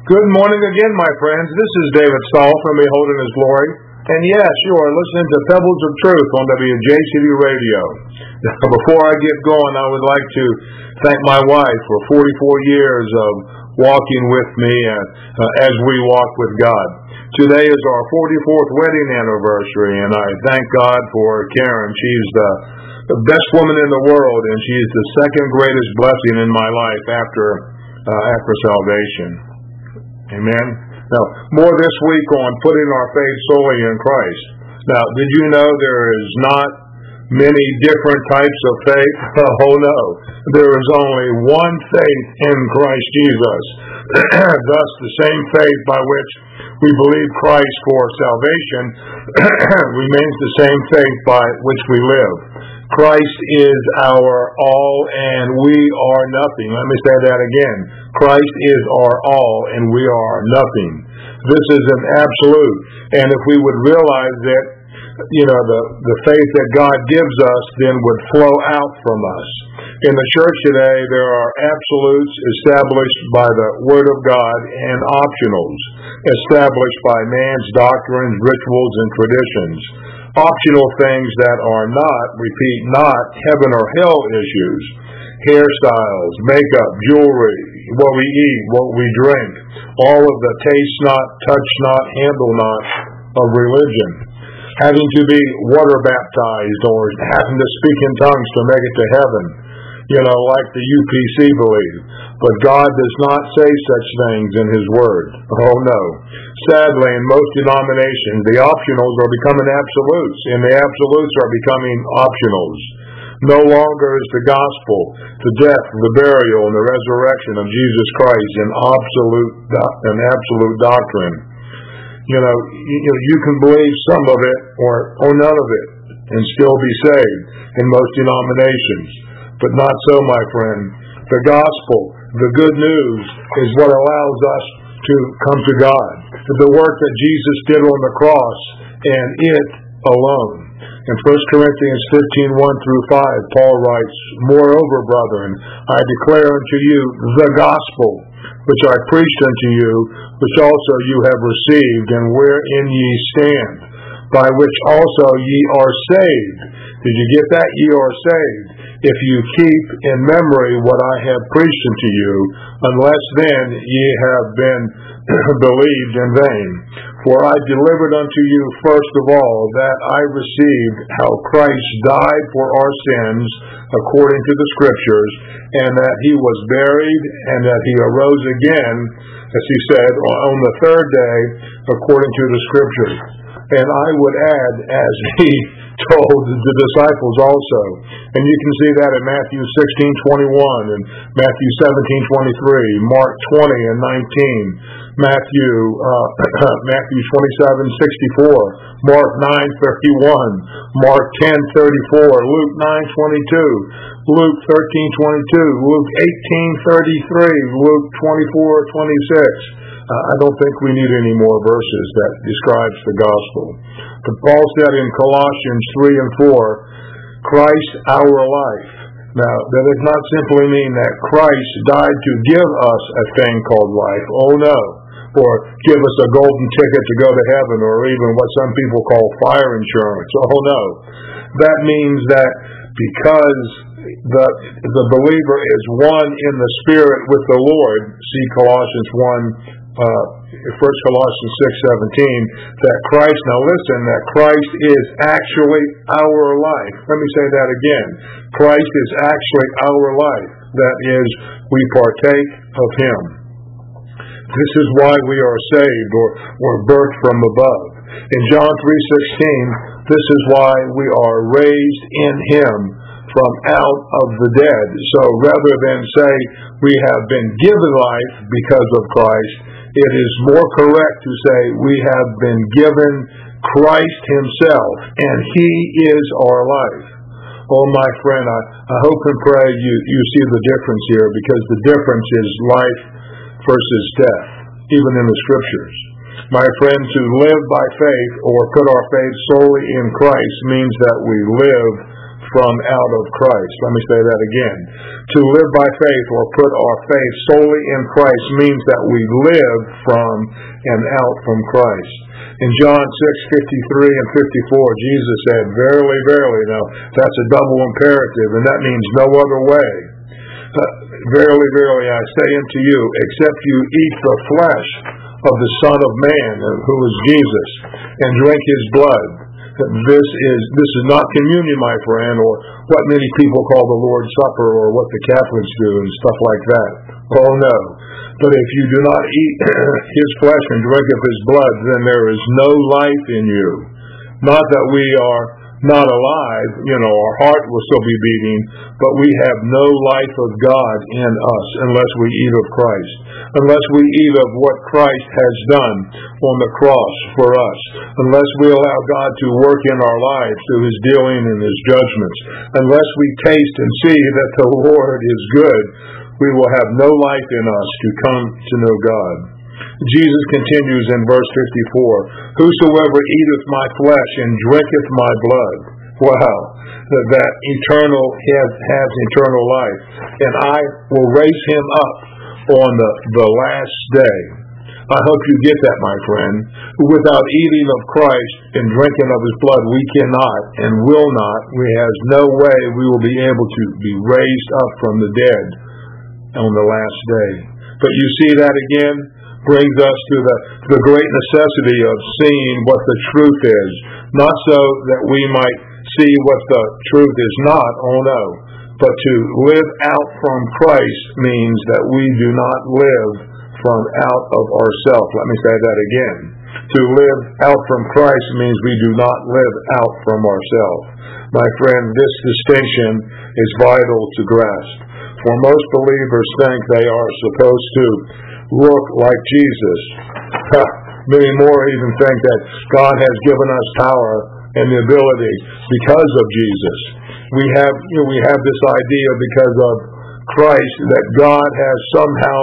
Good morning again, my friends. This is David Stahl from Beholding His Glory. And yes, you are listening to Pebbles of Truth on WJCD Radio. Now, before I get going, I would like to thank my wife for 44 years of walking with me as we walk with God. Today is our 44th wedding anniversary, and I thank God for Karen. She's the best woman in the world, and she's the second greatest blessing in my life after salvation. Amen. Now, more this week on putting our faith solely in Christ. Now, did you know there is not many different types of faith? Oh, no. There is only one faith in Christ Jesus. Thus, the same faith by which we believe Christ for salvation remains the same faith by which we live. Christ is our all and we are nothing. Let me say that again. Christ is our all and we are nothing. This is an absolute. And if we would realize that, the faith that God gives us then would flow out from us. In the church today, there are absolutes established by the Word of God and optionals established by man's doctrines, rituals, and traditions. Optional things that are not heaven or hell issues. Hairstyles, makeup, jewelry, what we eat, what we drink, all of the taste not, touch not, handle not of religion. Having to be water baptized or having to speak in tongues to make it to heaven, like the UPC believe. But God does not say such things in His Word. Oh no. Sadly, in most denominations, the optionals are becoming absolutes, and the absolutes are becoming optionals. No longer is the gospel, the death, the burial, and the resurrection of Jesus Christ an absolute doctrine. You can believe some of it or none of it and still be saved in most denominations. But not so, my friend. The gospel, the good news, is what allows us to come to God. The work that Jesus did on the cross, and it alone. In 1 Corinthians 15:1-5, Paul writes, "Moreover, brethren, I declare unto you the gospel, which I preached unto you, which also you have received, and wherein ye stand, by which also ye are saved." Did you get that? Ye are saved. If you keep in memory what I have preached unto you, unless then ye have been believed in vain. For I delivered unto you first of all that I received how Christ died for our sins according to the Scriptures, and that He was buried, and that He arose again, as He said, on the third day according to the Scriptures. And I would add, as He told the disciples also. And you can see that in Matthew 16:21 and Matthew 17:23, Mark 20 and 19, Matthew 27:64, Mark 9:31, Mark 10:34, Luke 9:22, Luke 13:22, Luke 18:33, Luke 24:26. I don't think we need any more verses that describes the gospel. But Paul said in Colossians 3 and 4, Christ our life. Now, that does not simply mean that Christ died to give us a thing called life. Oh no. Or give us a golden ticket to go to heaven, or even what some people call fire insurance. Oh no. That means that because the believer is one in the Spirit with the Lord, see Colossians 1 Colossians 6:17, that Christ, now listen, that Christ is actually our life. Let me say that again. Christ is actually our life. That is, we partake of Him. This is why we are saved or birthed from above. In John 3:16, this is why we are raised in Him from out of the dead. So rather than say we have been given life because of Christ, it is more correct to say we have been given Christ Himself, and He is our life. Oh, my friend, I hope and pray you see the difference here, because the difference is life versus death, even in the Scriptures. My friend, to live by faith or put our faith solely in Christ means that we live from out of Christ. Let me say that again. To live by faith or put our faith solely in Christ means that we live from and out from Christ. In John 6:53 and 54, Jesus said, "Verily, verily," now that's a double imperative, and that means no other way. "Verily, verily, I say unto you, except you eat the flesh of the Son of Man," who is Jesus, "and drink his blood." This is not communion, my friend, or what many people call the Lord's Supper, or what the Catholics do and stuff like that. Oh no. But if you do not eat his flesh and drink of his blood, then there is no life in you. Not that we are not alive, our heart will still be beating, but we have no life of God in us unless we eat of Christ, unless we eat of what Christ has done on the cross for us, unless we allow God to work in our lives through his dealing and his judgments, unless we taste and see that the Lord is good, we will have no life in us to come to know God. Jesus continues in verse 54, "Whosoever eateth my flesh and drinketh my blood," wow, that eternal has eternal life, "and I will raise him up on the last day." I hope you get that, my friend. Without eating of Christ and drinking of his blood, we cannot and will not, we have no way we will be able to be raised up from the dead on the last day. But you see that again brings us to the great necessity of seeing what the truth is, not so that we might see what the truth is not, oh no, but to live out from Christ means that we do not live from out of ourselves. Let me say that again. To live out from Christ means we do not live out from ourselves. My friend, this distinction is vital to grasp. For most believers think they are supposed to look like Jesus. Many more even think that God has given us power and the ability because of Jesus. We have this idea because of Christ that God has somehow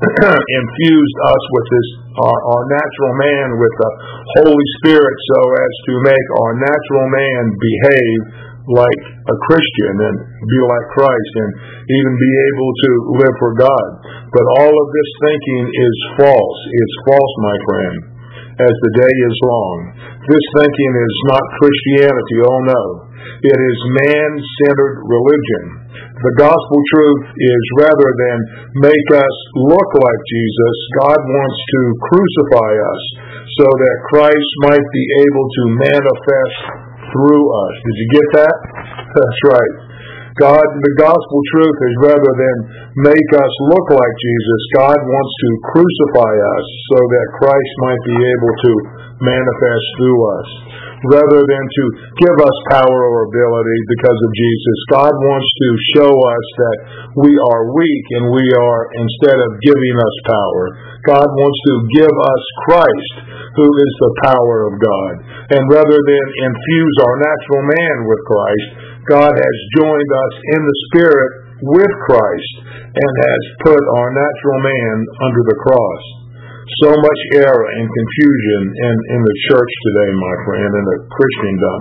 infused us with our natural man with the Holy Spirit so as to make our natural man behave like a Christian and be like Christ and even be able to live for God. But all of this thinking is false. It's false, my friend, as the day is long. This thinking is not Christianity, oh no. It is man-centered religion. The gospel truth is rather than make us look like Jesus, God wants to crucify us so that Christ might be able to manifest through us. Did you get that? That's right. The gospel truth is rather than make us look like Jesus, God wants to crucify us so that Christ might be able to manifest through us. Rather than to give us power or ability because of Jesus, God wants to show us that we are weak and we are, instead of giving us power, God wants to give us Christ, who is the power of God. And rather than infuse our natural man with Christ, God has joined us in the Spirit with Christ and has put our natural man under the cross. So much error and confusion in the church today, my friend, in the Christendom.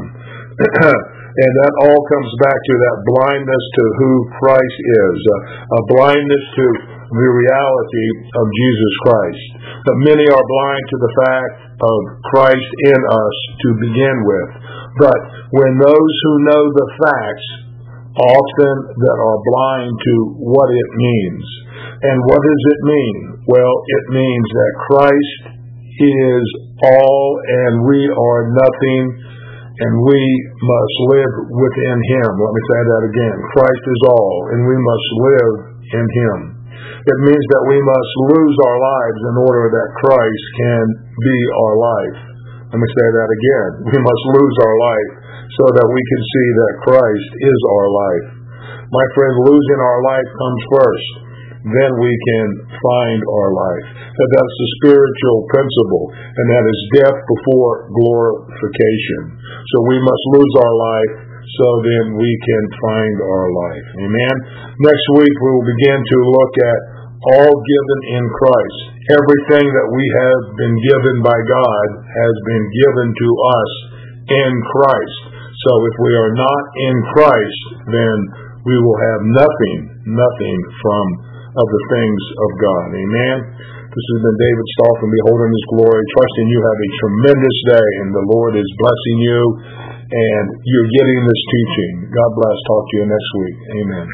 And that all comes back to that blindness to who Christ is, a blindness to the reality of Jesus Christ. But many are blind to the fact of Christ in us to begin with. But when those who know the facts often that are blind to what it means. And what does it mean? Well, it means that Christ is all and we are nothing, and we must live within him. Let me say that again. Christ is all and we must live in him. It means that we must lose our lives in order that Christ can be our life. Let me say that again. We must lose our life so that we can see that Christ is our life. My friend, losing our life comes first. Then we can find our life. That's the spiritual principle, and that is death before glorification. So we must lose our life so then we can find our life. Amen? Next week we will begin to look at all given in Christ. Everything that we have been given by God has been given to us in Christ. So if we are not in Christ, then we will have nothing of the things of God. Amen. This has been David Stahl from Beholding His Glory. Trusting you have a tremendous day, and the Lord is blessing you, and you're getting this teaching. God bless. Talk to you next week. Amen.